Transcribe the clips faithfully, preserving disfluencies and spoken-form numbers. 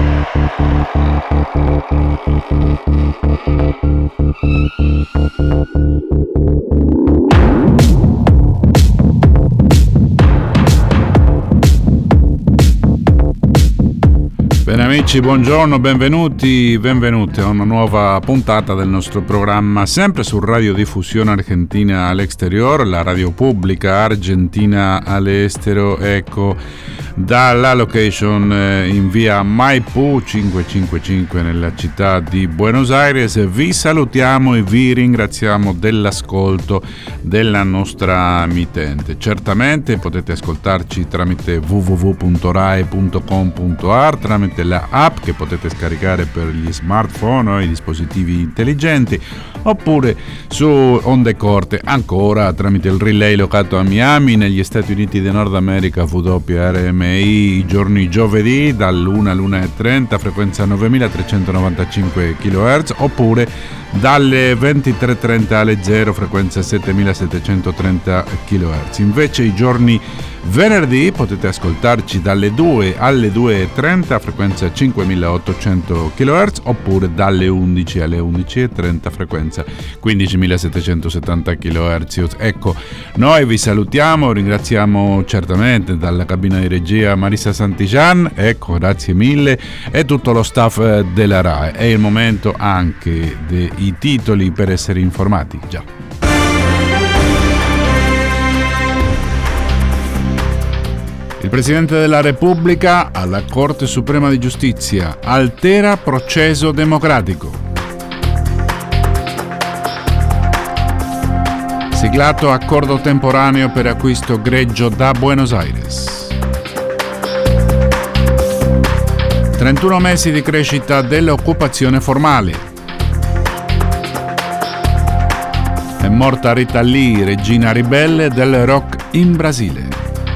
Bene amici, buongiorno, benvenuti, benvenuti a una nuova puntata del nostro programma, sempre su Radiodiffusione Argentina all'Exterior, la radio pubblica argentina all'estero, ecco, dalla location in via Maipú cinquecentocinquantacinque nella città di Buenos Aires. Vi salutiamo e vi ringraziamo dell'ascolto della nostra mittente. Certamente potete ascoltarci tramite w w w punto rai punto com punto a r, tramite la app che potete scaricare per gli smartphone o i dispositivi intelligenti, oppure su onde corte ancora tramite il relay locato a Miami negli Stati Uniti di Nord America, W R M I, i giorni giovedì dall'una all'una e trenta, frequenza novemilatrecentonovantacinque chilohertz, oppure dalle ventitré e trenta alle zero, frequenza settemilasettecentotrenta chilohertz. Invece i giorni venerdì potete ascoltarci dalle due alle due e trenta, frequenza cinquemilaottocento chilohertz, oppure dalle undici alle undici e trenta, frequenza quindicimilasettecentosettanta chilohertz. Ecco, noi vi salutiamo, ringraziamo certamente dalla cabina di regia Marisa Santijan, ecco, grazie mille, e tutto lo staff della RAI. È il momento anche dei titoli per essere informati. Già. Il Presidente della Repubblica alla Corte Suprema di Giustizia altera processo democratico. Siglato accordo temporaneo per acquisto greggio da Buenos Aires. trentuno mesi di crescita dell'occupazione formale. È morta Rita Lee, regina ribelle del rock in Brasile.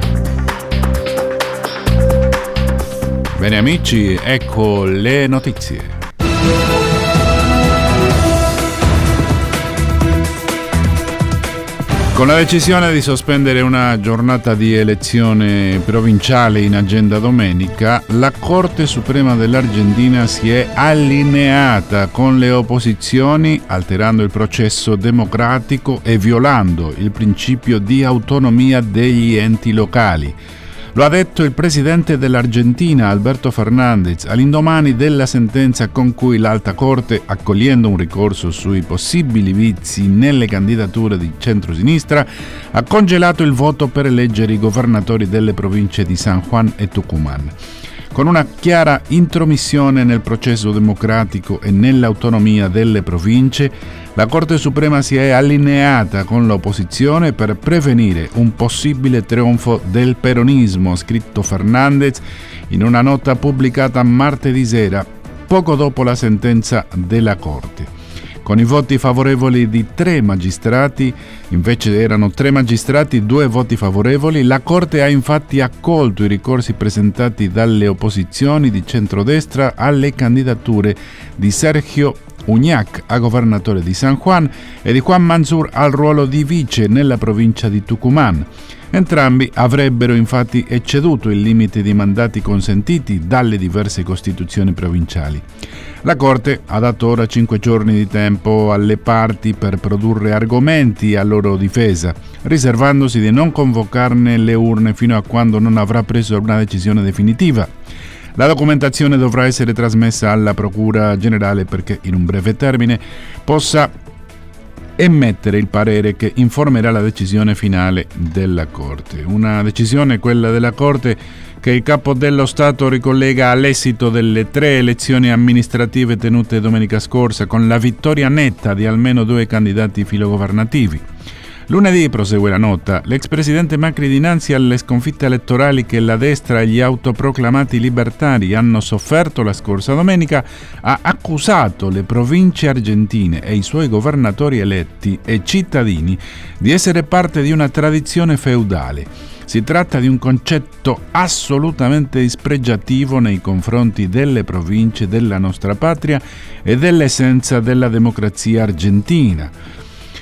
Bene amici, ecco le notizie. Con la decisione di sospendere una giornata di elezione provinciale in agenda domenica, la Corte Suprema dell'Argentina si è allineata con le opposizioni, alterando il processo democratico e violando il principio di autonomia degli enti locali. Lo ha detto il presidente dell'Argentina, Alberto Fernández, all'indomani della sentenza con cui l'Alta Corte, accogliendo un ricorso sui possibili vizi nelle candidature di centrosinistra, ha congelato il voto per eleggere i governatori delle province di San Juan e Tucumán. Con una chiara intromissione nel processo democratico e nell'autonomia delle province, la Corte Suprema si è allineata con l'opposizione per prevenire un possibile trionfo del peronismo, ha scritto Fernández in una nota pubblicata martedì sera, poco dopo la sentenza della Corte. Con i voti favorevoli di tre magistrati, invece erano tre magistrati, due voti favorevoli, la Corte ha infatti accolto i ricorsi presentati dalle opposizioni di centrodestra alle candidature di Sergio Uñac a governatore di San Juan e di Juan Mansur al ruolo di vice nella provincia di Tucumán. Entrambi avrebbero infatti ecceduto il limite di mandati consentiti dalle diverse costituzioni provinciali. La Corte ha dato ora cinque giorni di tempo alle parti per produrre argomenti a loro difesa, riservandosi di non convocarne le urne fino a quando non avrà preso una decisione definitiva. La documentazione dovrà essere trasmessa alla Procura Generale perché in un breve termine possa emettere il parere che informerà la decisione finale della Corte. Una decisione, quella della Corte, che il Capo dello Stato ricollega all'esito delle tre elezioni amministrative tenute domenica scorsa, con la vittoria netta di almeno due candidati filogovernativi. Lunedì, prosegue la nota, l'ex presidente Macri, dinanzi alle sconfitte elettorali che la destra e gli autoproclamati libertari hanno sofferto la scorsa domenica, ha accusato le province argentine e i suoi governatori eletti e cittadini di essere parte di una tradizione feudale. Si tratta di un concetto assolutamente dispregiativo nei confronti delle province della nostra patria e dell'essenza della democrazia argentina.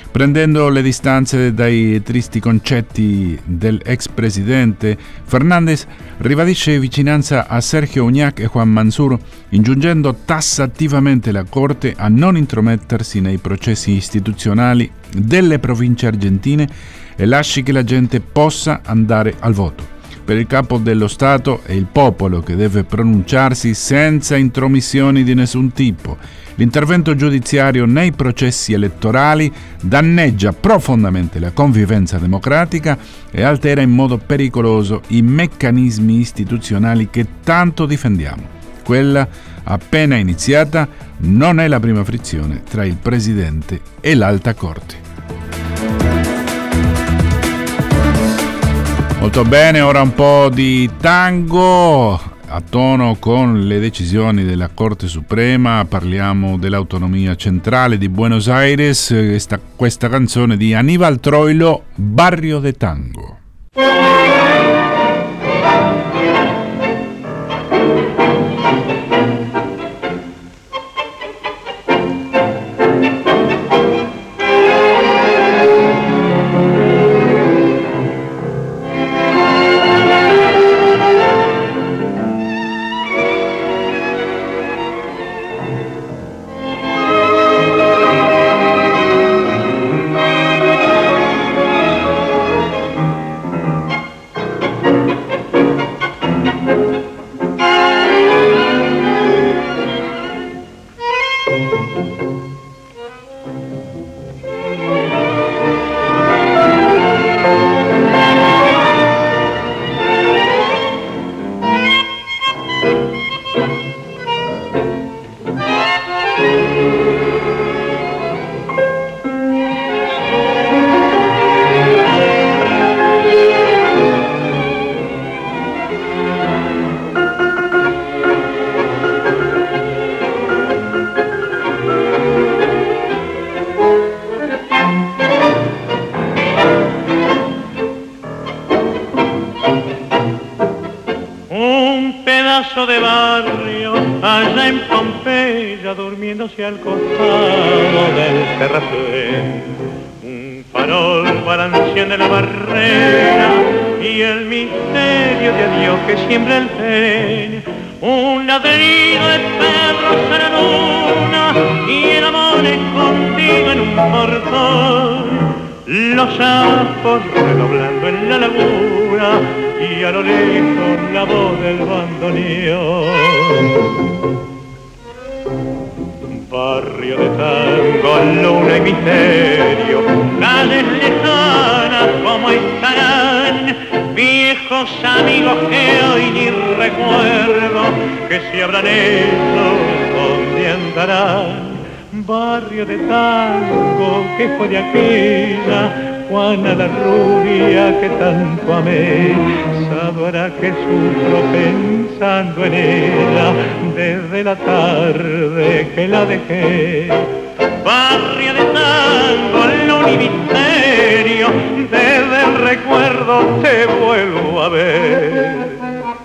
Prendendo le distanze dai tristi concetti dell'ex presidente, Fernández ribadisce vicinanza a Sergio Uñac e Juan Mansur, ingiungendo tassativamente la Corte a non intromettersi nei processi istituzionali delle province argentine e lasci che la gente possa andare al voto. Per il capo dello Stato è il popolo che deve pronunciarsi senza intromissioni di nessun tipo. L'intervento giudiziario nei processi elettorali danneggia profondamente la convivenza democratica e altera in modo pericoloso i meccanismi istituzionali che tanto difendiamo. Quella appena iniziata non è la prima frizione tra il Presidente e l'Alta Corte. Molto bene, ora un po' di tango a tono con le decisioni della Corte Suprema. Parliamo dell'autonomia centrale di Buenos Aires. Questa, questa canzone di Aníbal Troilo, Barrio de Tango. De barrio allá en Pompeya, durmiéndose al costado del terraplén, un farol balanceando en la barrera y el misterio de adiós que siembra el tren, un ladrido de perros a la luna y el amor escondido en un portón, los sapos redoblando en la laguna y a lo lejos la voz del bandoneón. Barrio de tango, luna y misterio, calles lejanas como estarán, viejos amigos que hoy ni recuerdo, que se habrán hecho, donde andarán. Barrio de tango, que fue de aquella Juana la rubia que tanto amé, sabrá que sufro pensando en ella desde la tarde que la dejé. Barrio de tango, luna y misterio, desde el recuerdo te vuelvo a ver.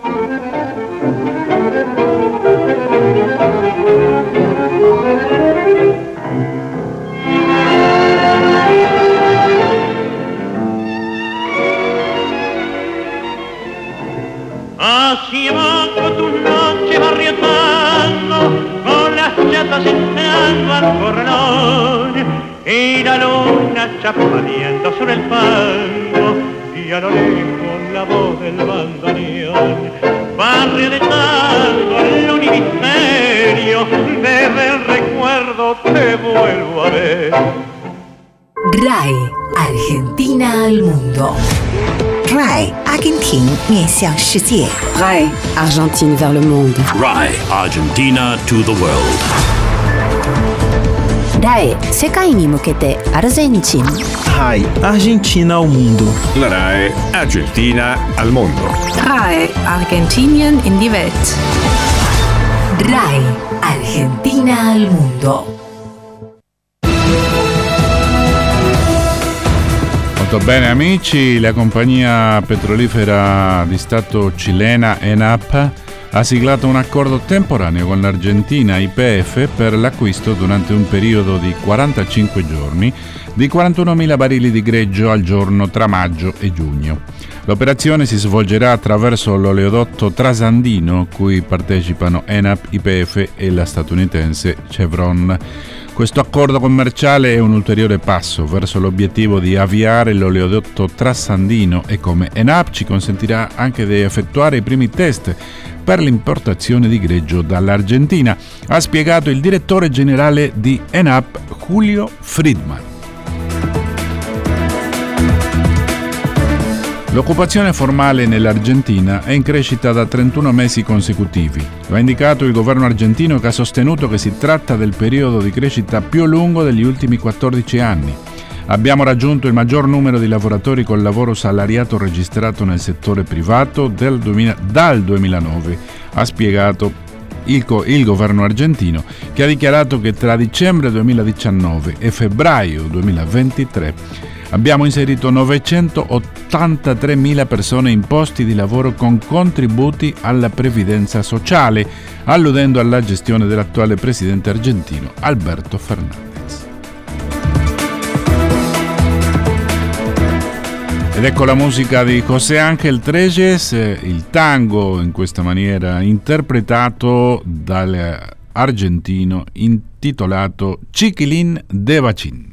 Así abajo tu noche barrio tango, con las chatas entrando al corralón, y la luna chapadeando sobre el fango, y a lo lejos la voz del bandoneón. Barrio de tango, luna y misterio, desde el recuerdo te vuelvo a ver. R A E, Argentina al mundo. R A E, Argentina 面向世界。 R A E, Argentine vers le monde. R A E, Argentina to the world. R A E, 世界に向けてアルゼンチン。 R A E, Argentina ao mundo. La R A E, Argentina al mundo. R A E, Argentinien in die Welt. R A E, Argentina al mundo. Molto bene amici, la compagnia petrolifera di Stato cilena ENAP ha siglato un accordo temporaneo con l'Argentina Y P F per l'acquisto durante un periodo di quarantacinque giorni di quarantunomila barili di greggio al giorno tra maggio e giugno. L'operazione si svolgerà attraverso l'oleodotto Trasandino, cui partecipano ENAP, Y P F e la statunitense Chevron. Questo accordo commerciale è un ulteriore passo verso l'obiettivo di avviare l'oleodotto Trasandino e, come ENAP, ci consentirà anche di effettuare i primi test per l'importazione di greggio dall'Argentina, ha spiegato il direttore generale di ENAP, Julio Friedman. L'occupazione formale nell'Argentina è in crescita da trentuno mesi consecutivi. Lo ha indicato il governo argentino, che ha sostenuto che si tratta del periodo di crescita più lungo degli ultimi quattordici anni. Abbiamo raggiunto il maggior numero di lavoratori col lavoro salariato registrato nel settore privato del duemila, dal duemilanove, ha spiegato il, il governo argentino, che ha dichiarato che tra dicembre duemiladiciannove e febbraio duemilaventitré abbiamo inserito novecentottantatremila persone in posti di lavoro con contributi alla previdenza sociale, alludendo alla gestione dell'attuale presidente argentino Alberto Fernández. Ed ecco la musica di José Ángel Treyes, il tango in questa maniera interpretato dall'argentino, intitolato Chiquilín de Bachín.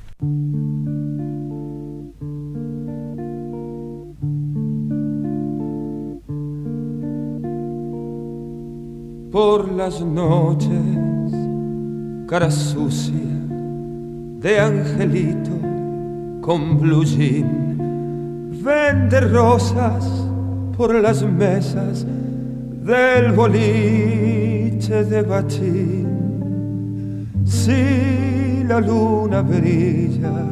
Por las noches, cara sucia de angelito con blue jean, vende rosas por las mesas del boliche de Bachín. Si la luna brilla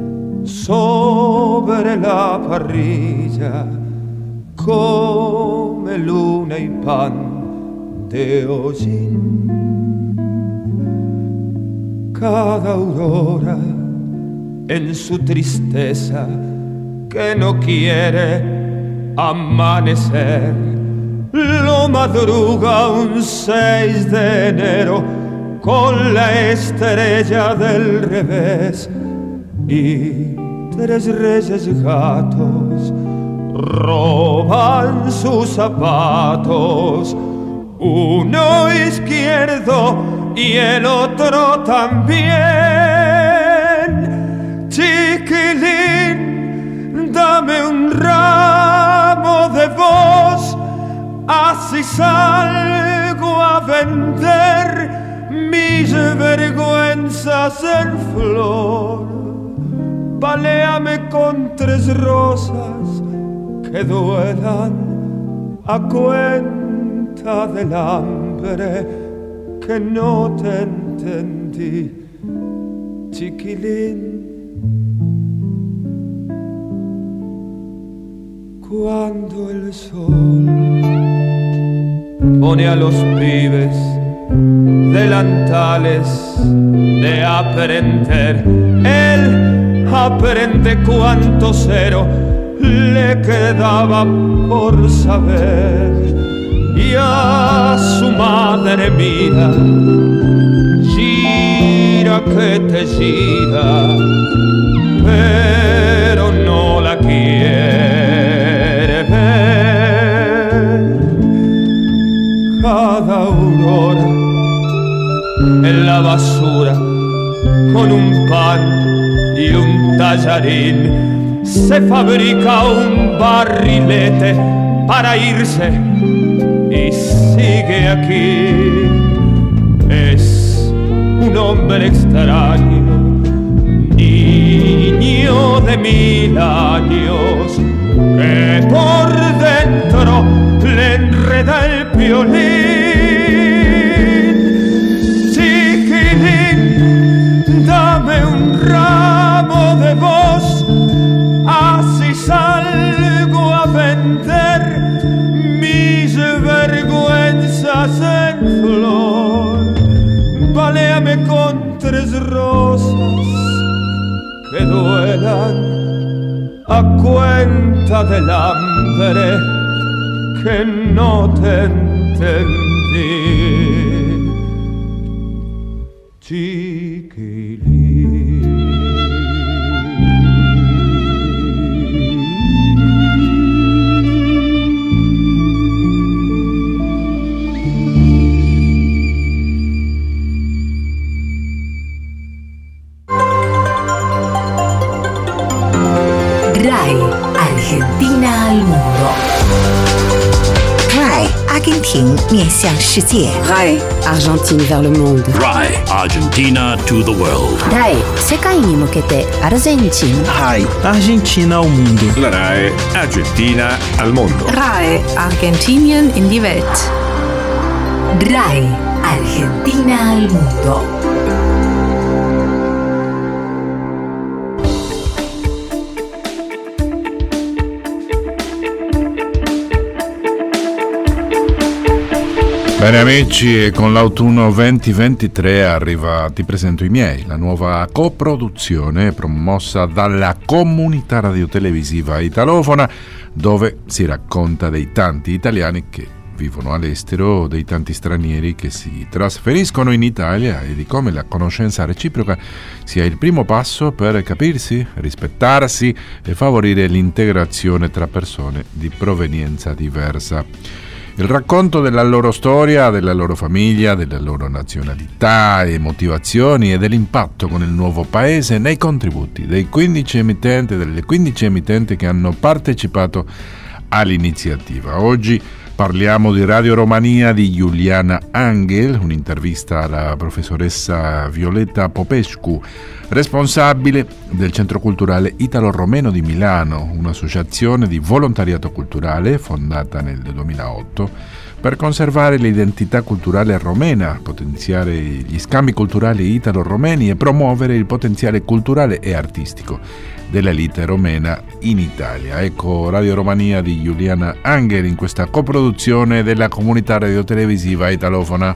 sobre la parrilla, come luna y pan de hollín. Cada aurora en su tristeza que no quiere amanecer, lo madruga un seis de enero con la estrella del revés, y tres reyes gatos roban sus zapatos, uno izquierdo y el otro también. Chiquilín, dame un ramo de voz, así salgo a vender mis vergüenzas en flor. Paléame con tres rosas que duelan a cuenta del hambre que no te entendí, chiquilín. Cuando el sol pone a los pibes delantales de aprender, él aprende cuánto cero le quedaba por saber, y a su madre mira, gira que te gira, pero no la quiere ver. Cada aurora en la basura con un pan y un tallarín se fabrica un barrilete para irse y sigue aquí. Es un hombre extraño, niño de mil años, que por dentro le enreda el violín. Chiquilín, dame un ramo de voz, así salgo a vender mis vergüenzas en flor. Paléame con tres rosas que duelan a cuenta del hambre que no te attenti Cikili. RAI Argentina al mondo. RAI 阿根廷面向世界。 RAI Argentine vers le monde. RAI Argentina to the world. RAI 世界に向けてアルゼンチン。 RAI Argentina al mondo. La RAI Argentina al mondo. RAI Argentinien in die Welt. RAI Argentina al mondo. Bene amici, e con l'autunno venti ventitré arriva Ti presento i miei, la nuova coproduzione promossa dalla comunità radiotelevisiva italofona, dove si racconta dei tanti italiani che vivono all'estero, dei tanti stranieri che si trasferiscono in Italia e di come la conoscenza reciproca sia il primo passo per capirsi, rispettarsi e favorire l'integrazione tra persone di provenienza diversa. Il racconto della loro storia, della loro famiglia, della loro nazionalità e motivazioni e dell'impatto con il nuovo paese nei contributi dei quindici emittenti, delle quindici emittenti che hanno partecipato all'iniziativa. Oggi parliamo di Radio Romania di Iuliana Angel, un'intervista alla professoressa Violeta Popescu, responsabile del Centro Culturale Italo-Romeno di Milano, un'associazione di volontariato culturale fondata nel duemilaotto per conservare l'identità culturale romena, potenziare gli scambi culturali italo-romeni e promuovere il potenziale culturale e artistico dell'elite romena in Italia. Ecco Radio Romania di Iuliana Angel in questa coproduzione della comunità radiotelevisiva italofona.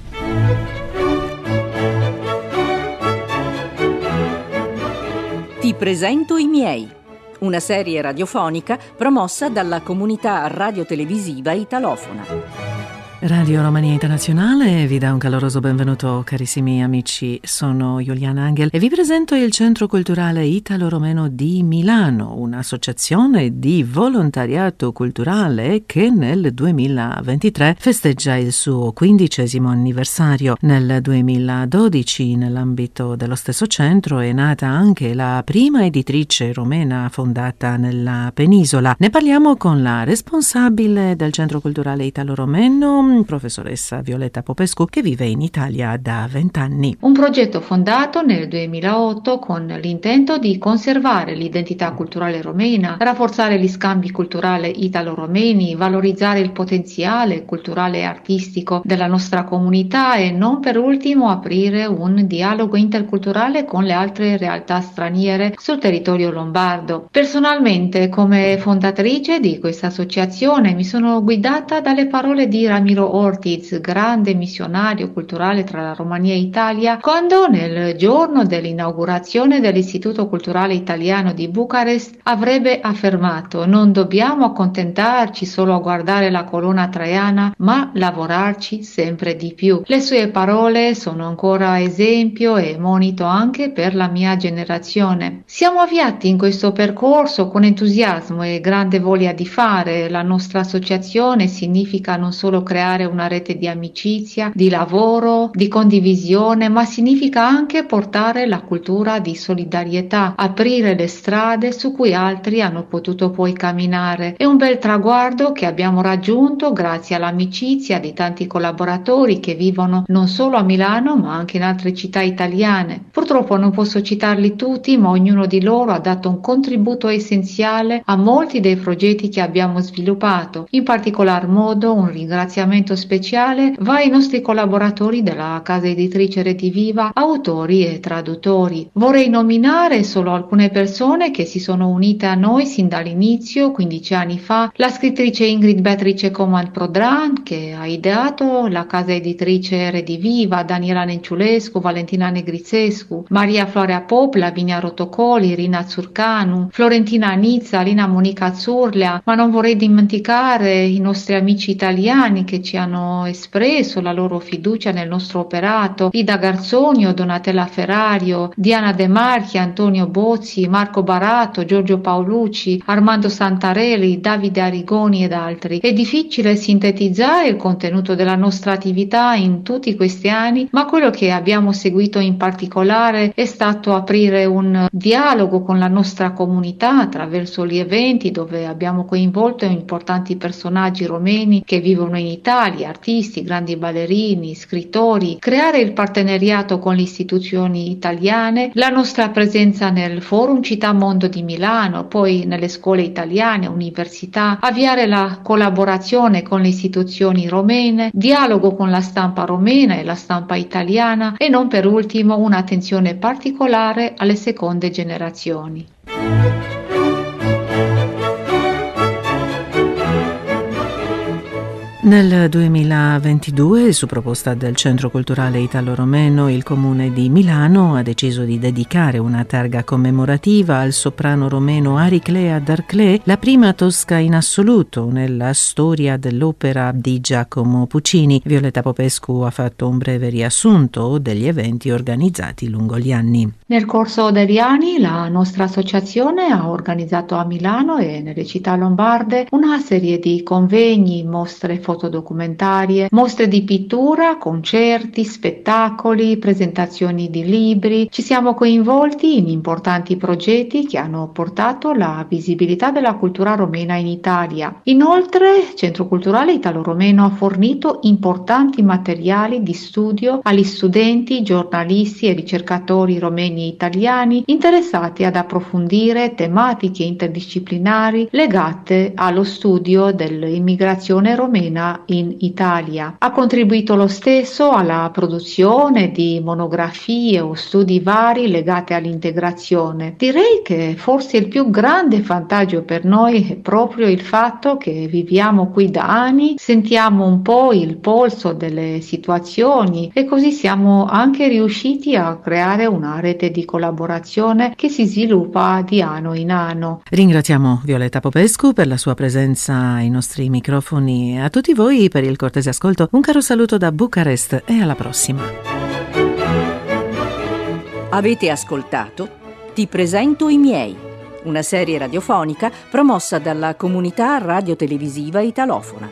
Ti presento i miei, una serie radiofonica promossa dalla comunità radiotelevisiva italofona. Radio Romania Internazionale vi dà un caloroso benvenuto, carissimi amici. Sono Iuliana Angel e vi presento il Centro Culturale Italo-Romeno di Milano, un'associazione di volontariato culturale che nel duemilaventitré festeggia il suo quindicesimo anniversario. Nel duemiladodici, nell'ambito dello stesso centro, è nata anche la prima editrice romena fondata nella penisola. Ne parliamo con la responsabile del Centro Culturale Italo-Romeno, professoressa Violeta Popescu, che vive in Italia da vent'anni. Un progetto fondato nel duemilaotto con l'intento di conservare l'identità culturale romena, rafforzare gli scambi culturali italo-romeni, valorizzare il potenziale culturale e artistico della nostra comunità e non per ultimo aprire un dialogo interculturale con le altre realtà straniere sul territorio lombardo. Personalmente, come fondatrice di questa associazione, mi sono guidata dalle parole di Ramiro Ortiz, grande missionario culturale tra la Romania e Italia, quando nel giorno dell'inaugurazione dell'Istituto Culturale Italiano di Bucarest avrebbe affermato: non dobbiamo accontentarci solo a guardare la colonna traiana, ma lavorarci sempre di più. Le sue parole sono ancora esempio e monito anche per la mia generazione. Siamo avviati in questo percorso con entusiasmo e grande voglia di fare. La nostra associazione significa non solo creare una rete di amicizia, di lavoro, di condivisione, ma significa anche portare la cultura di solidarietà, aprire le strade su cui altri hanno potuto poi camminare. È un bel traguardo che abbiamo raggiunto grazie all'amicizia di tanti collaboratori che vivono non solo a Milano ma anche in altre città italiane. Purtroppo non posso citarli tutti, ma ognuno di loro ha dato un contributo essenziale a molti dei progetti che abbiamo sviluppato. In particolar modo un ringraziamento speciale va ai nostri collaboratori della casa editrice Rediviva, autori e traduttori. Vorrei nominare solo alcune persone che si sono unite a noi sin dall'inizio, quindici anni fa: la scrittrice Ingrid Beatrice Coman Prodran, che ha ideato la casa editrice Rediviva, Daniela Nenciulescu, Valentina Negrizescu, Maria Florea Pop, Lavinia Rotocoli, Rina Zurcanu, Florentina Nizza, Lina Monica Zurlea, ma non vorrei dimenticare i nostri amici italiani che ci hanno espresso la loro fiducia nel nostro operato: Ida Garzonio, Donatella Ferrario, Diana De Marchi, Antonio Bozzi, Marco Barato, Giorgio Paolucci, Armando Santarelli, Davide Arrigoni ed altri. È difficile sintetizzare il contenuto della nostra attività in tutti questi anni, ma quello che abbiamo seguito in particolare è stato aprire un dialogo con la nostra comunità attraverso gli eventi dove abbiamo coinvolto importanti personaggi romeni che vivono in Italia, artisti, grandi ballerini, scrittori, creare il partenariato con le istituzioni italiane, la nostra presenza nel Forum Città Mondo di Milano, poi nelle scuole italiane, università, avviare la collaborazione con le istituzioni romene, dialogo con la stampa romena e la stampa italiana e non per ultimo un'attenzione particolare alle seconde generazioni. Nel duemilaventidue, su proposta del Centro Culturale Italo-Romeno, il Comune di Milano ha deciso di dedicare una targa commemorativa al soprano romeno Ariclea Darclé, la prima tosca in assoluto nella storia dell'opera di Giacomo Puccini. Violetta Popescu ha fatto un breve riassunto degli eventi organizzati lungo gli anni. Nel corso degli anni la nostra associazione ha organizzato a Milano e nelle città lombarde una serie di convegni, mostre fotodocumentarie, mostre di pittura, concerti, spettacoli, presentazioni di libri. Ci siamo coinvolti in importanti progetti che hanno portato la visibilità della cultura romena in Italia. Inoltre, il Centro Culturale Italo-Romeno ha fornito importanti materiali di studio agli studenti, giornalisti e ricercatori romeni e italiani interessati ad approfondire tematiche interdisciplinari legate allo studio dell'immigrazione romena in Italia. Ha contribuito lo stesso alla produzione di monografie o studi vari legati all'integrazione. Direi che forse il più grande vantaggio per noi è proprio il fatto che viviamo qui da anni, sentiamo un po' il polso delle situazioni e così siamo anche riusciti a creare una rete di collaborazione che si sviluppa di anno in anno. Ringraziamo Violetta Popescu per la sua presenza ai nostri microfoni e a tutti voi per il cortese ascolto. Un caro saluto da Bucarest e alla prossima. Avete ascoltato Ti presento i miei, una serie radiofonica promossa dalla comunità radiotelevisiva italofona.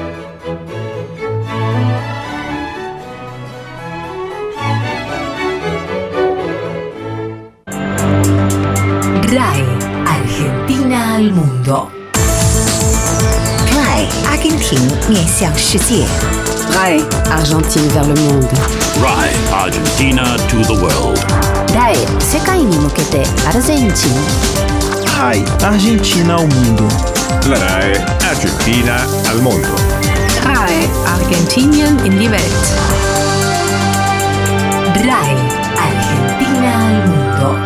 RAI Argentina al mondo. RAI 阿根廷面向世界。 RAI Argentine vers le monde. RAI Argentina to the world. RAI 世界に向けてアルゼンチン。 RAI Argentina al mondo. La RAI Argentina al mondo. RAI Argentinien in die Welt. RAI Argentina al mondo.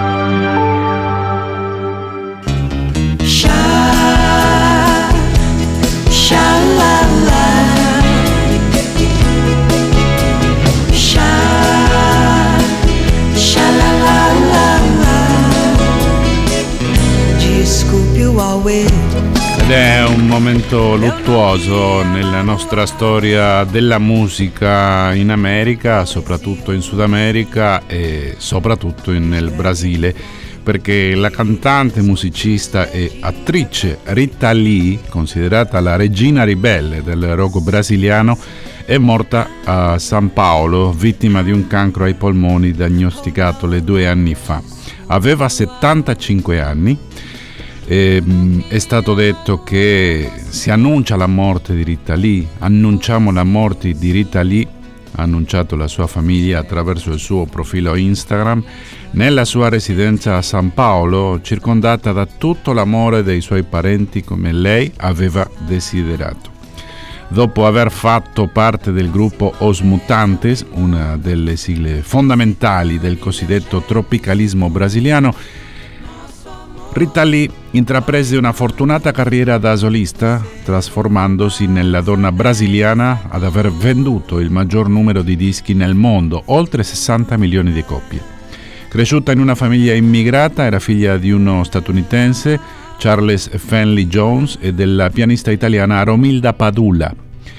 Ed è un momento luttuoso nella nostra storia della musica in America, soprattutto in Sud America e soprattutto nel Brasile, perché la cantante, musicista e attrice Rita Lee, considerata la regina ribelle del rock brasiliano, è morta a San Paolo, vittima di un cancro ai polmoni diagnosticatole due anni fa. Aveva settantacinque anni. E, mh, è stato detto che si annuncia la morte di Rita Lee, annunciamo la morte di Rita Lee, ha annunciato la sua famiglia attraverso il suo profilo Instagram, nella sua residenza a San Paolo, circondata da tutto l'amore dei suoi parenti come lei aveva desiderato. Dopo aver fatto parte del gruppo Os Mutantes, una delle sigle fondamentali del cosiddetto tropicalismo brasiliano, Rita Lee intraprese una fortunata carriera da solista, trasformandosi nella donna brasiliana ad aver venduto il maggior numero di dischi nel mondo, oltre sessanta milioni di copie. Cresciuta in una famiglia immigrata, era figlia di uno statunitense, Charles Fanley Jones, e della pianista italiana Romilda Padula.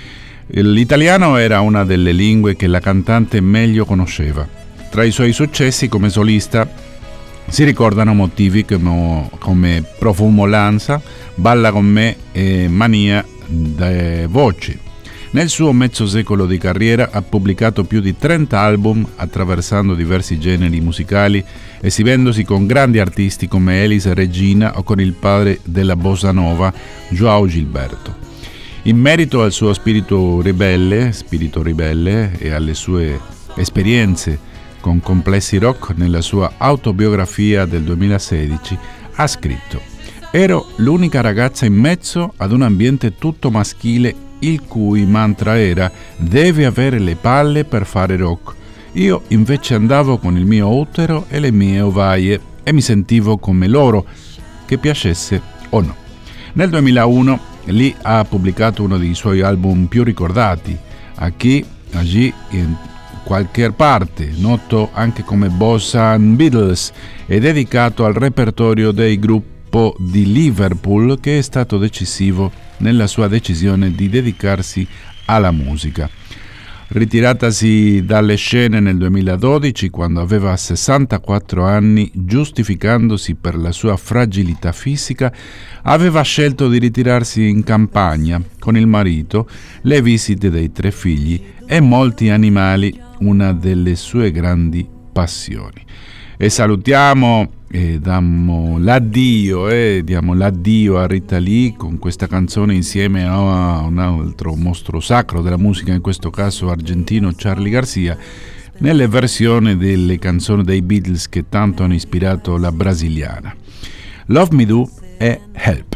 L'italiano era una delle lingue che la cantante meglio conosceva. Tra i suoi successi come solista si ricordano motivi come, come Profumo Lanza, Balla con me e Mania de voci. Nel suo mezzo secolo di carriera ha pubblicato più di trenta album attraversando diversi generi musicali, esibendosi con grandi artisti come Elis Regina o con il padre della bossa nova, João Gilberto. In merito al suo spirito ribelle, spirito ribelle e alle sue esperienze con complessi rock, nella sua autobiografia del duemilasedici ha scritto: «Ero l'unica ragazza in mezzo ad un ambiente tutto maschile, il cui mantra era «devi avere le palle per fare rock». Io invece andavo con il mio utero e le mie ovaie e mi sentivo come loro, che piacesse o no». Nel duemilauno lì ha pubblicato uno dei suoi album più ricordati, Aquí, Allí, in qualche parte, noto anche come Bossa and Beatles, e dedicato al repertorio dei gruppo di Liverpool, che è stato decisivo nella sua decisione di dedicarsi alla musica. Ritiratasi dalle scene nel duemiladodici, quando aveva sessantaquattro anni, giustificandosi per la sua fragilità fisica, aveva scelto di ritirarsi in campagna con il marito, le visite dei tre figli e molti animali, una delle sue grandi passioni. E salutiamo e diamo l'addio, eh, diamo l'addio a Rita Lee con questa canzone insieme a un altro mostro sacro della musica, in questo caso argentino, Charly Garcia, nelle versioni delle canzoni dei Beatles che tanto hanno ispirato la brasiliana. Love Me Do e Help.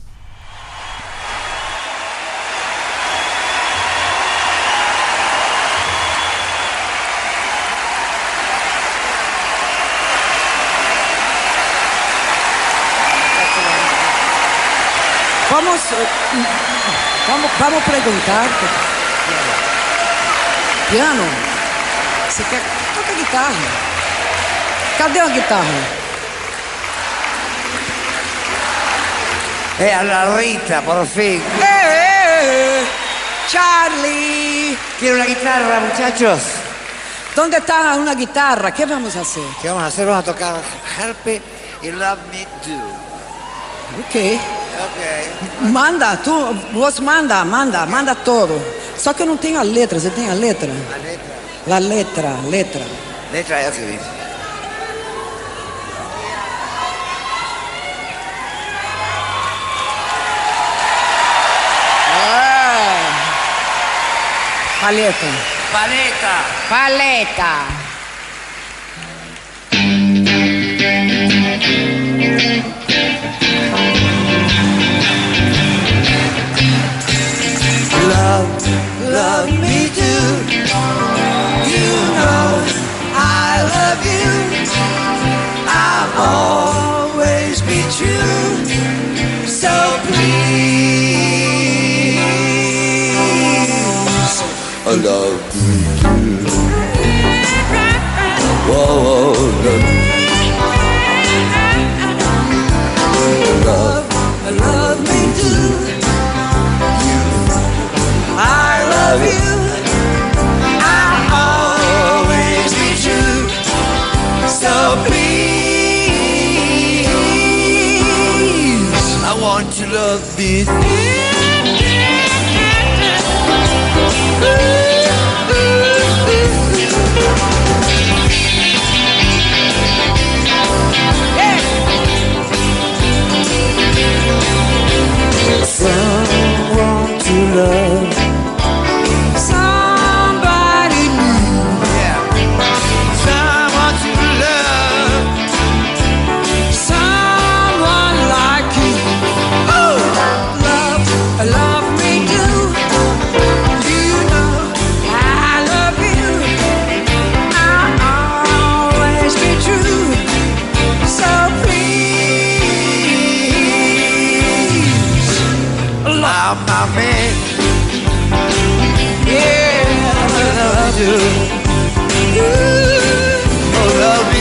Vamos, vamos, vamos preguntarte. Piano? Você quer? Toca guitarra. Cadê a guitarra? Eh, alla Rita, por fin. Eh, eh, Charly. ¿Quiere una guitarra, muchachos? ¿Dónde está una guitarra? ¿Qué vamos a hacer? ¿Qué vamos a hacer? Vamos a tocar Help y Love Me Do. Ok. Ok. Manda, tu, você manda, manda, manda todo. Só que eu não tenho a letra, você tem a letra? La letra. La letra, letra. Letra è ok. Ah. Paleta. Paleta. Paleta. Love, love me too. You know I love you. I'll always be true. So please, love me too. Whoa, love me. Love, love me too. I love you, I'll always be true. So please, I want you to love me. Someone to love. My man, yeah, I love you. Ooh, oh, love me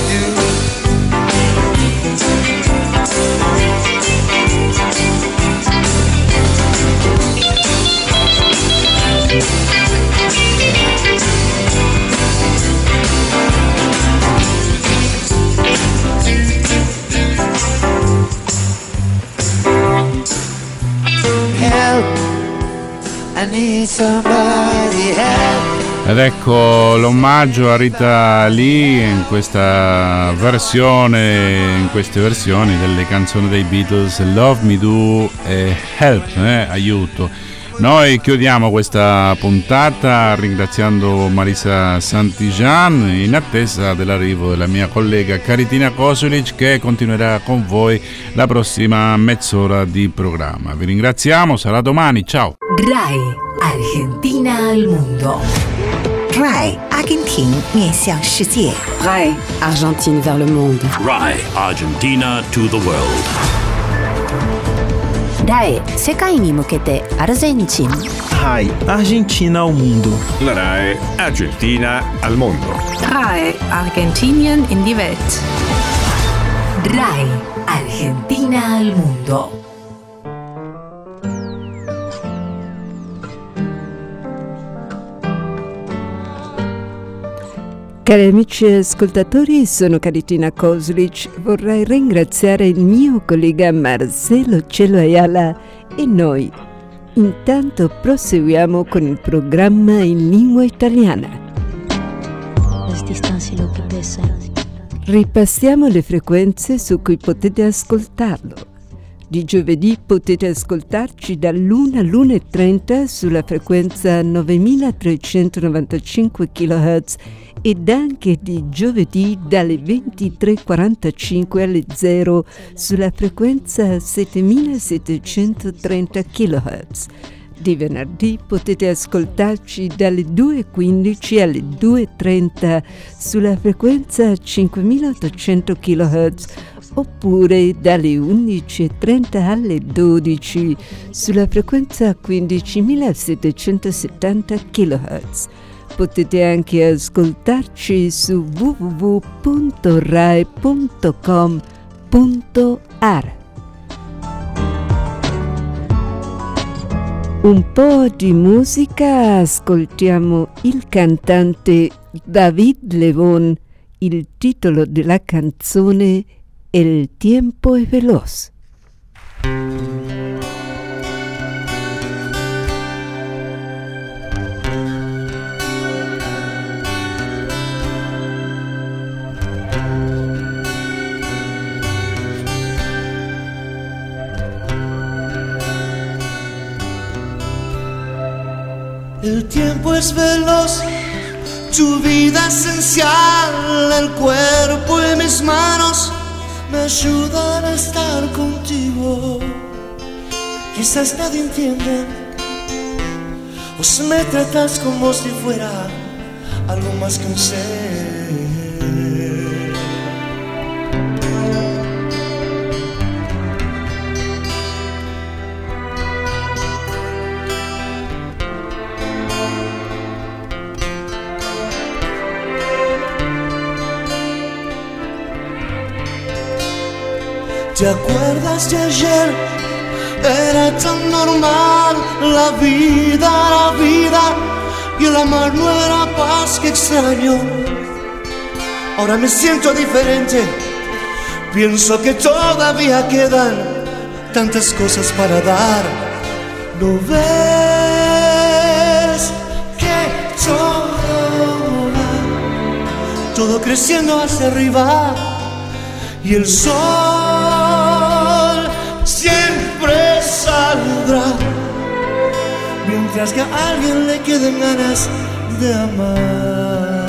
do. need somebody help. Ed ecco l'omaggio a Rita Lee in questa versione, in queste versioni delle canzoni dei Beatles, Love Me Do e Help, eh, aiuto. Noi chiudiamo questa puntata ringraziando Marisa Santijan in attesa dell'arrivo della mia collega Caritina Kosulic, che continuerà con voi la prossima mezz'ora di programma. Vi ringraziamo, sarà domani, ciao. RAI Argentina al mondo. RAI Argentin 面向世界 RAI Argentine vers le monde. RAI Argentina to the world. RAI 世界に向けてアルゼンチン RAI Argentina al mondo. La RAI Argentina al mondo. RAI Argentinien in die Welt. RAI Argentina al mondo. Cari amici ascoltatori, sono Caritina Kosulic. Vorrei ringraziare il mio collega Marcelo Cello Ayala e noi. Intanto proseguiamo con il programma in lingua italiana. Ripassiamo le frequenze su cui potete ascoltarlo. Di giovedì potete ascoltarci dall'una all'una e trenta sulla frequenza novemilatrecentonovantacinque chilohertz ed anche di giovedì dalle ventitré e quarantacinque alle zero sulla frequenza settemilasettecentotrenta chilohertz. Di venerdì potete ascoltarci dalle due e quindici alle due e trenta sulla frequenza cinquemilaottocento chilohertz oppure dalle undici e trenta alle dodici sulla frequenza quindicimilasettecentosettanta chilohertz. Potete anche ascoltarci su w w w punto rai punto com punto a r. Un po' di musica, ascoltiamo il cantante David Lebón, il titolo della canzone El tiempo es veloz. El tiempo es veloz, tu vida esencial, el cuerpo en mis manos me ayudan a estar contigo. Quizás nadie entiende, vos me tratas como si fuera algo más que un ser. ¿Te acuerdas de ayer? Era tan normal la vida, la vida, y el amor no era paz que extraño. Ahora me siento diferente, pienso que todavía quedan tantas cosas para dar. ¿No ves que todo va, todo creciendo hacia arriba y el sol siempre saldrá, mientras que a alguien le queden ganas de amar?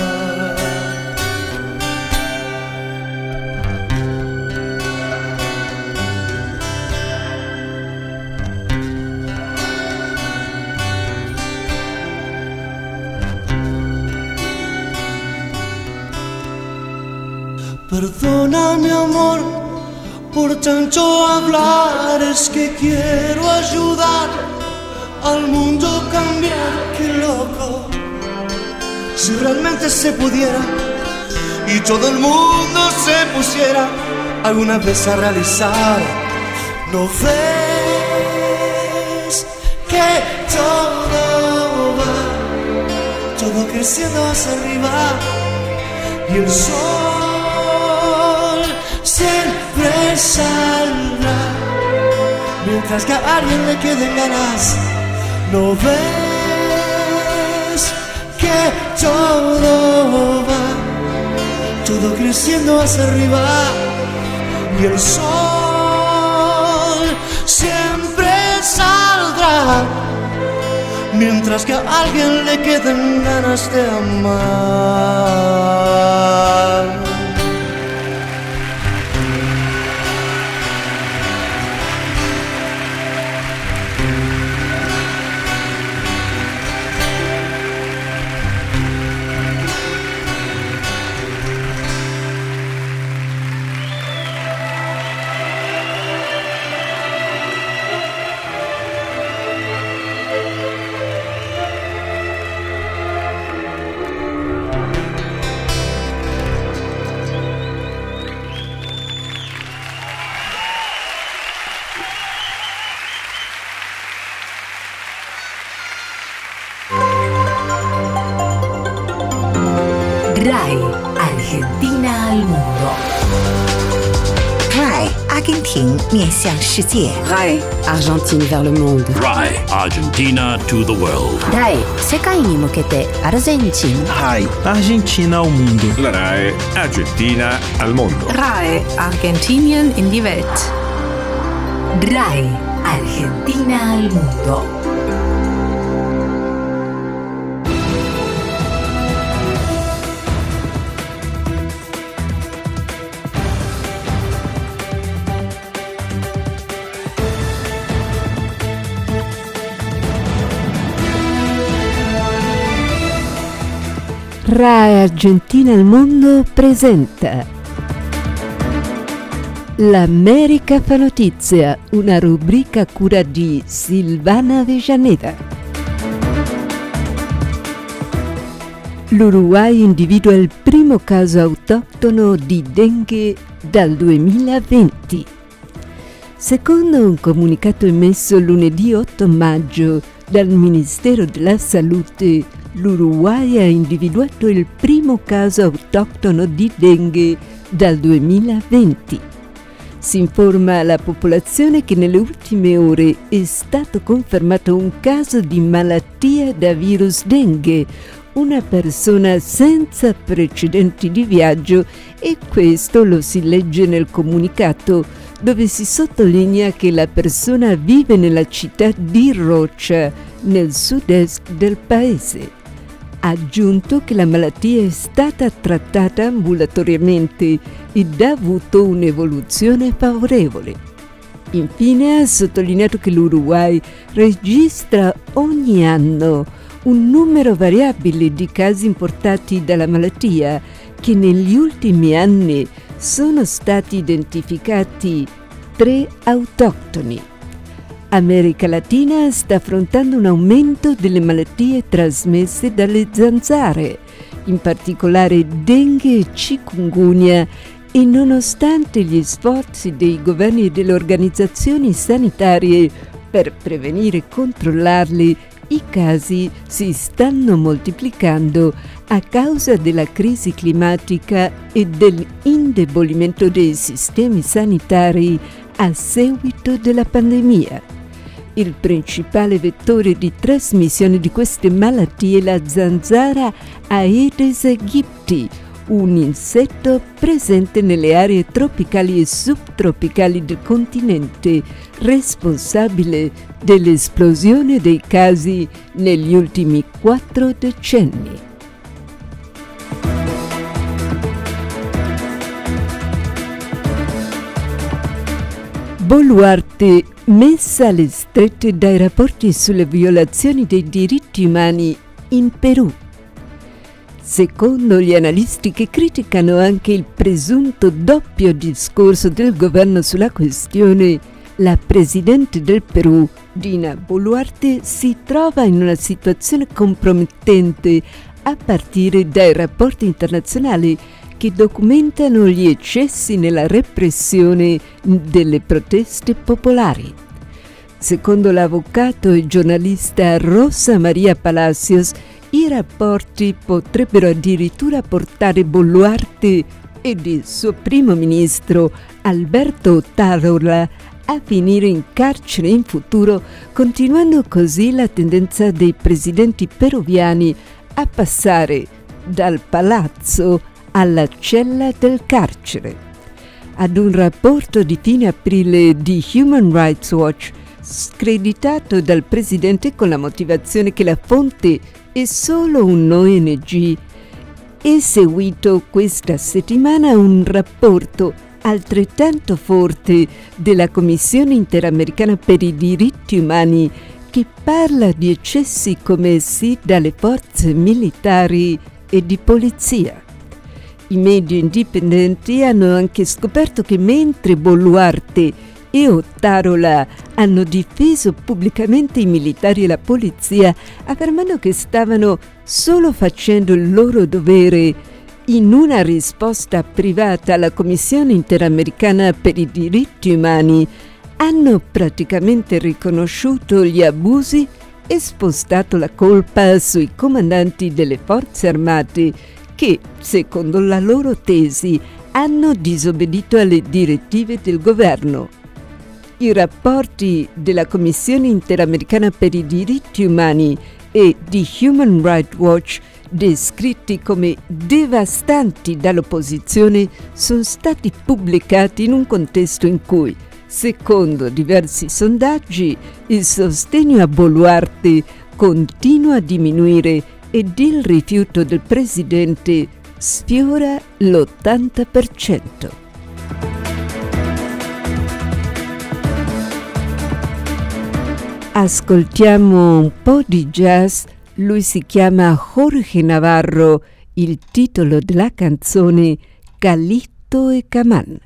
Perdona mi amor por tanto hablar, es que quiero ayudar al mundo a cambiar, qué loco. Si realmente se pudiera y todo el mundo se pusiera alguna vez a realizar. ¿No ves que todo va, todo creciendo hacia arriba y el sol siempre saldrá, mientras que a alguien le queden ganas? ¿No ves que todo va, todo creciendo hacia arriba y el sol siempre saldrá mientras que a alguien le queden ganas de amar. RAI Argentina al mondo. RAI 阿根廷面向世界。 RAI Argentine vers le monde. RAI Argentina to the world. RAI 世界に向けてアルゼンチン。 RAI Argentina al mondo. La RAI Argentina al mondo. RAI Argentinien in die Welt. RAI Argentina al mondo. RAI Argentina al mondo presenta L'America fa notizia, una rubrica a cura di Silvana Avellaneda. L'Uruguay individua il primo caso autoctono di dengue dal duemilaventi. Secondo un comunicato emesso lunedì otto maggio dal Ministero della Salute, l'Uruguay ha individuato il primo caso autoctono di dengue dal duemilaventi. Si informa alla popolazione che nelle ultime ore è stato confermato un caso di malattia da virus dengue, una persona senza precedenti di viaggio, e questo lo si legge nel comunicato, dove si sottolinea che la persona vive nella città di Rocha, nel sud-est del paese. Ha aggiunto che la malattia è stata trattata ambulatoriamente ed ha avuto un'evoluzione favorevole. Infine ha sottolineato che l'Uruguay registra ogni anno un numero variabile di casi importati dalla malattia, che negli ultimi anni sono stati identificati tre autoctoni. America Latina sta affrontando un aumento delle malattie trasmesse dalle zanzare, in particolare dengue e chikungunya, e nonostante gli sforzi dei governi e delle organizzazioni sanitarie per prevenire e controllarli, i casi si stanno moltiplicando a causa della crisi climatica e dell'indebolimento dei sistemi sanitari a seguito della pandemia. Il principale vettore di trasmissione di queste malattie è la zanzara Aedes aegypti, un insetto presente nelle aree tropicali e subtropicali del continente, responsabile dell'esplosione dei casi negli ultimi quattro decenni. Boluarte, messa alle strette dai rapporti sulle violazioni dei diritti umani in Perù. Secondo gli analisti che criticano anche il presunto doppio discorso del governo sulla questione, la presidente del Perù, Dina Boluarte, si trova in una situazione compromettente a partire dai rapporti internazionali che documentano gli eccessi nella repressione delle proteste popolari. Secondo l'avvocato e giornalista Rosa Maria Palacios, i rapporti potrebbero addirittura portare Boluarte ed il suo primo ministro Alberto Otárola a finire in carcere in futuro, continuando così la tendenza dei presidenti peruviani a passare dal palazzo alla cella del carcere. Ad un rapporto di fine aprile di Human Rights Watch, screditato dal presidente con la motivazione che la fonte è solo un O N G, è seguito questa settimana un rapporto altrettanto forte della Commissione Interamericana per i diritti umani che parla di eccessi commessi dalle forze militari e di polizia. I media indipendenti hanno anche scoperto che mentre Boluarte e Otárola hanno difeso pubblicamente i militari e la polizia, affermando che stavano solo facendo il loro dovere, in una risposta privata alla Commissione Interamericana per i diritti umani, hanno praticamente riconosciuto gli abusi e spostato la colpa sui comandanti delle forze armate che, secondo la loro tesi, hanno disobbedito alle direttive del governo. I rapporti della Commissione Interamericana per i diritti umani e di Human Rights Watch, descritti come devastanti dall'opposizione, sono stati pubblicati in un contesto in cui, secondo diversi sondaggi, il sostegno a Boluarte continua a diminuire ed il rifiuto del presidente sfiora l'ottanta per cento. Ascoltiamo un po' di jazz. Lui si chiama Jorge Navarro, il titolo della canzone Calito e Camán.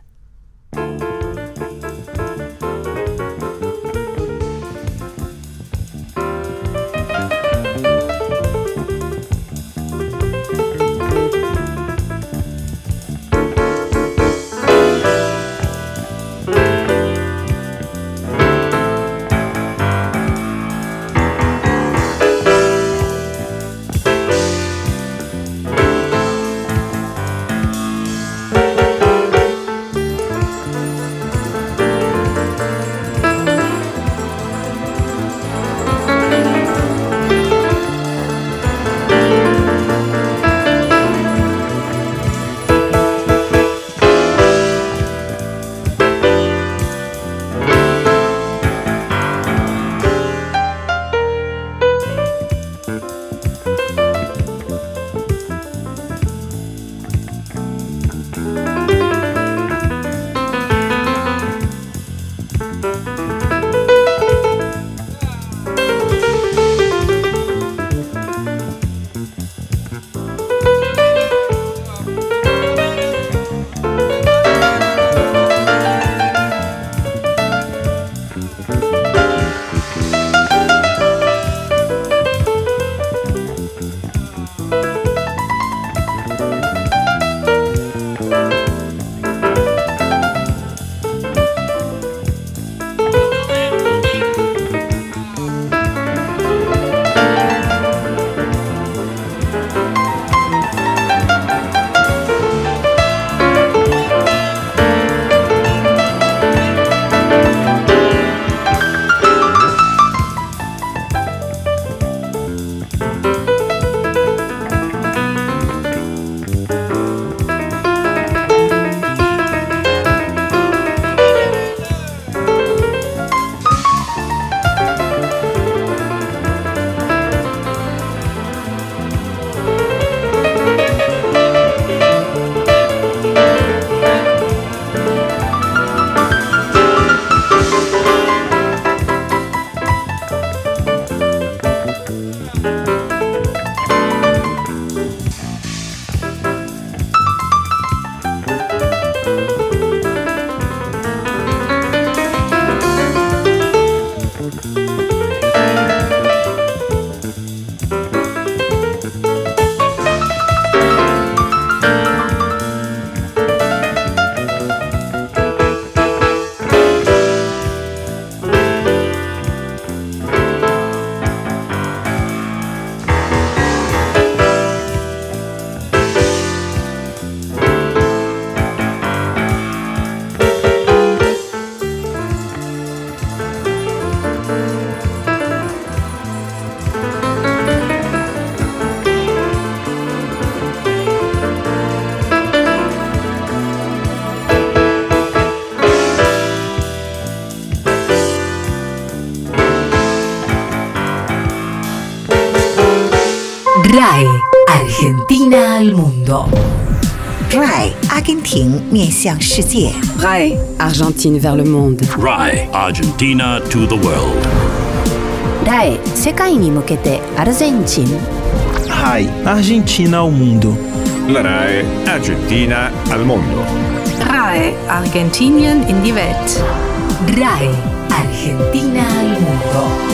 Argentina al mondo. RAI 阿根廷面向世界。 RAI Argentine vers le monde. RAI Argentina to the world. RAI 世界に向けてアルゼンチン。 RAI Argentina al mondo. La RAI Argentina al mondo. RAI Argentinien in die Welt. RAI Argentina al mondo.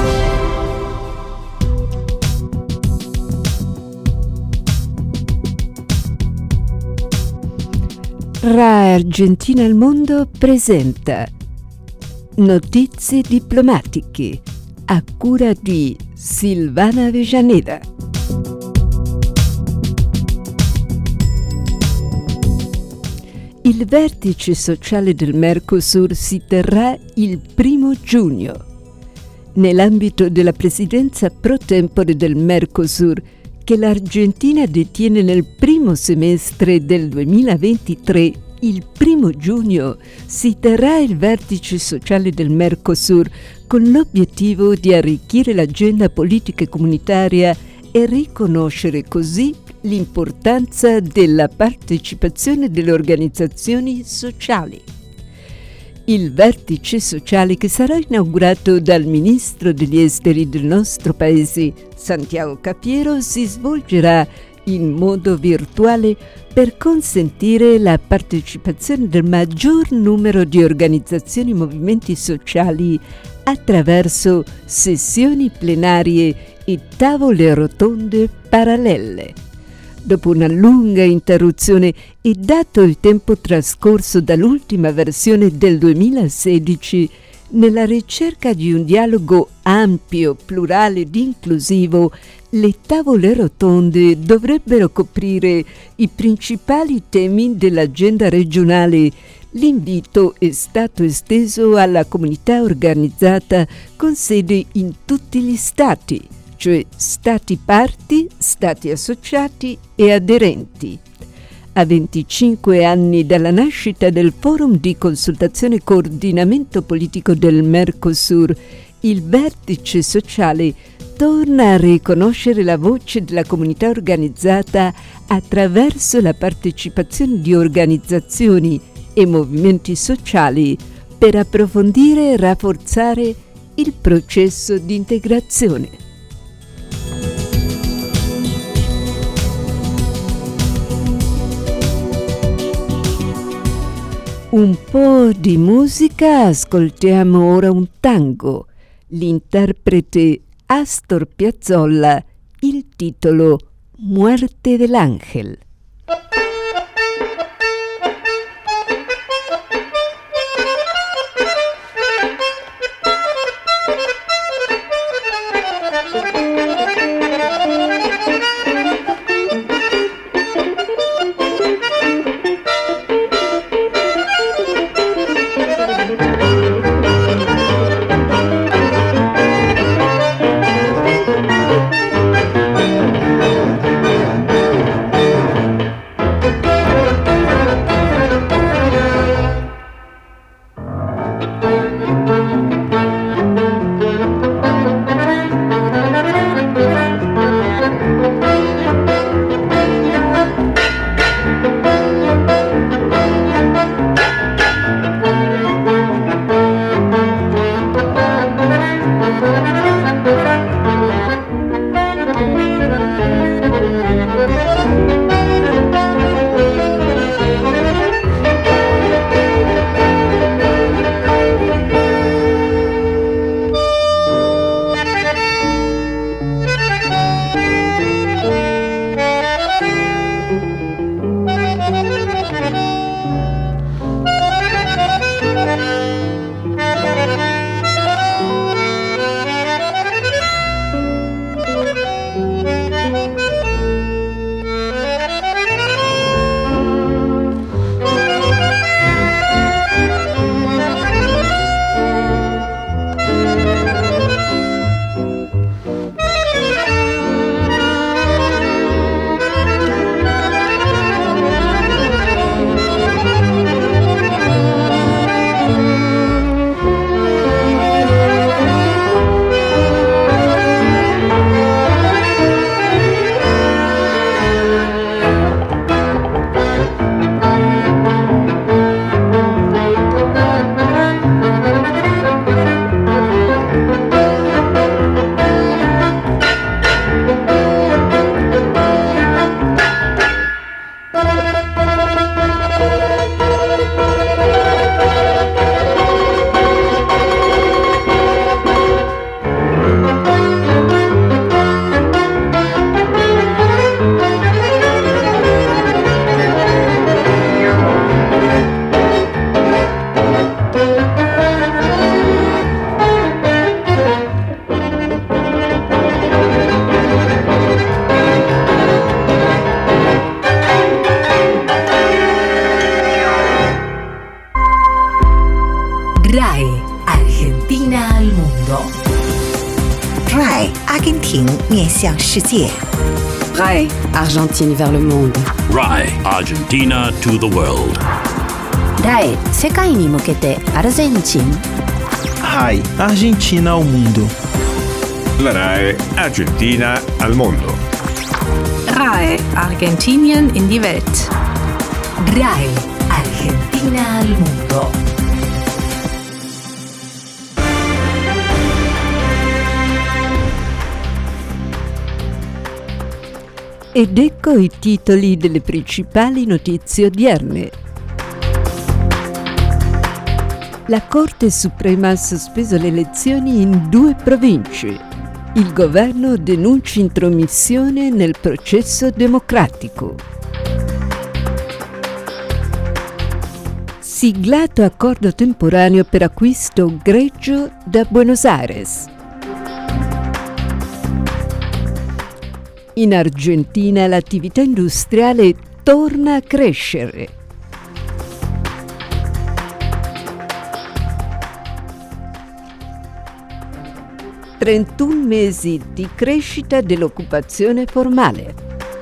RAI Argentina al mondo presenta Notizie diplomatiche a cura di Silvana Avellaneda. Il vertice sociale del Mercosur si terrà il primo giugno. Nell'ambito della presidenza pro tempore del Mercosur, che l'Argentina detiene nel primo semestre del duemilaventitré, il primo giugno si terrà il vertice sociale del Mercosur con l'obiettivo di arricchire l'agenda politica comunitaria e riconoscere così l'importanza della partecipazione delle organizzazioni sociali. Il vertice sociale, che sarà inaugurato dal ministro degli esteri del nostro paese, Santiago Cafiero, si svolgerà in modo virtuale per consentire la partecipazione del maggior numero di organizzazioni e movimenti sociali attraverso sessioni plenarie e tavole rotonde parallele. Dopo una lunga interruzione e dato il tempo trascorso dall'ultima versione del duemilasedici, nella ricerca di un dialogo ampio, plurale ed inclusivo, le tavole rotonde dovrebbero coprire i principali temi dell'agenda regionale. L'invito è stato esteso alla comunità organizzata con sede in tutti gli stati, cioè stati parti, stati associati e aderenti. A venticinque anni dalla nascita del Forum di consultazione e coordinamento politico del Mercosur, il vertice sociale torna a riconoscere la voce della comunità organizzata attraverso la partecipazione di organizzazioni e movimenti sociali per approfondire e rafforzare il processo di integrazione. Un po' di musica, ascoltiamo ora un tango. L'interprete Astor Piazzolla, il titolo Muerte del Ángel. 面向世界。 R A I Argentine vers le monde. R A I Argentina to the world. R A I 世界に向けてアルゼンチン。 R A I Argentina ao mundo. La R A I Argentina al mondo. R A I Argentinien in die Welt. R A I Argentina al mundo. Ed ecco i titoli delle principali notizie odierne. La Corte Suprema ha sospeso le elezioni in due province. Il governo denuncia intromissione nel processo democratico. Siglato accordo temporaneo per acquisto greggio da Buenos Aires. In Argentina l'attività industriale torna a crescere. trentuno mesi di crescita dell'occupazione formale.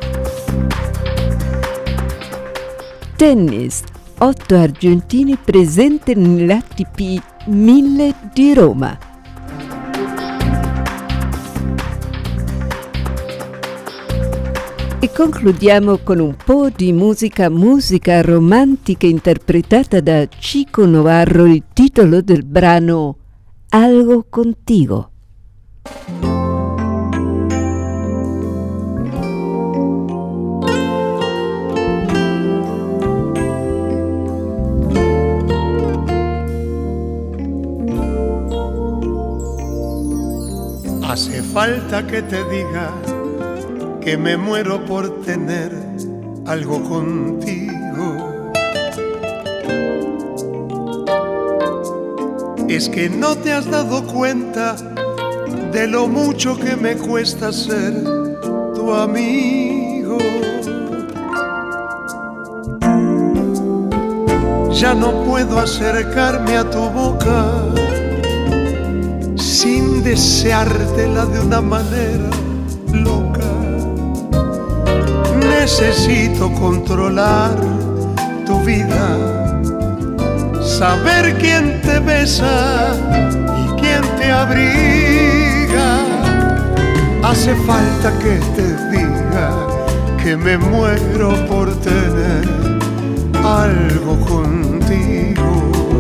Tennis. Otto argentini presenti nell'A T P mille di Roma. E concludiamo con un po' di musica, musica romantica interpretata da Chico Novarro, il titolo del brano Algo contigo. Hace falta que te diga que me muero por tener algo contigo. Es que no te has dado cuenta de lo mucho que me cuesta ser tu amigo. Ya no puedo acercarme a tu boca sin deseártela de una manera loca. Necesito controlar tu vida, saber quién te besa y quién te abriga. Hace falta que te diga que me muero por tener algo contigo.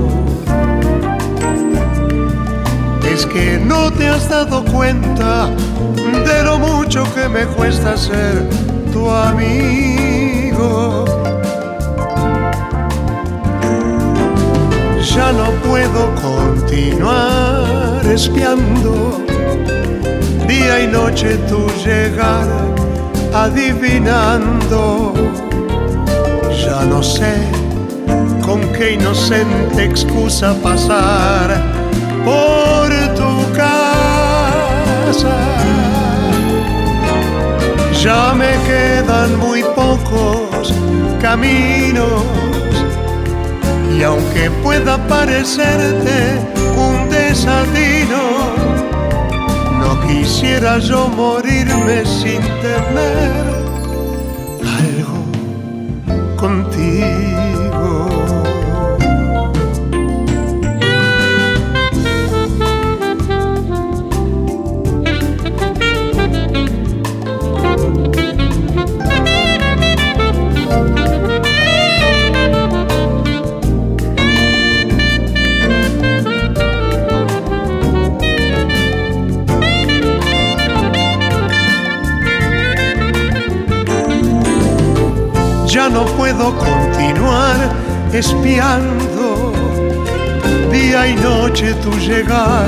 Es que no te has dado cuenta de lo mucho que me cuesta ser tu amigo. Ya no puedo continuar espiando día y noche tu llegar, adivinando. Ya no sé con qué inocente excusa pasar por tu casa. Ya me quedan muy pocos caminos y aunque pueda parecerte un desatino, no quisiera yo morirme sin tener algo contigo. Ya no puedo continuar espiando día y noche tu llegar,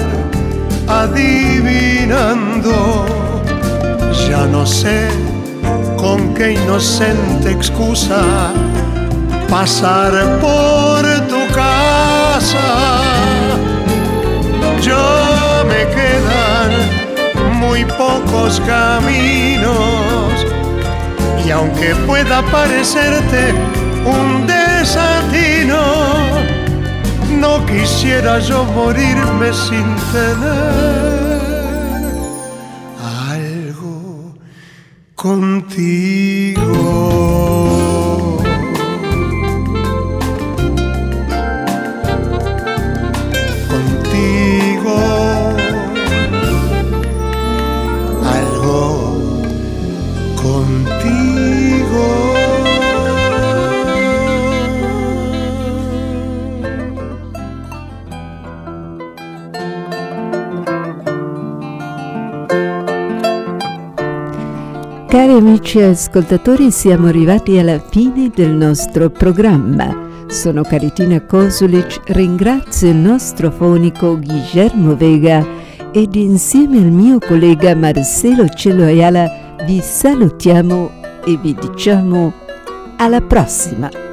adivinando. Ya no sé con qué inocente excusa pasar por tu casa. Ya me quedan muy pocos caminos y aunque pueda parecerte un desatino, no quisiera yo morirme sin tener algo contigo. Contigo algo contigo. Cari amici ascoltatori, siamo arrivati alla fine del nostro programma. Sono Caritina Kosulic, ringrazio il nostro fonico Guillermo Vega ed insieme al mio collega Marcelo Cello Ayala vi salutiamo e vi diciamo alla prossima.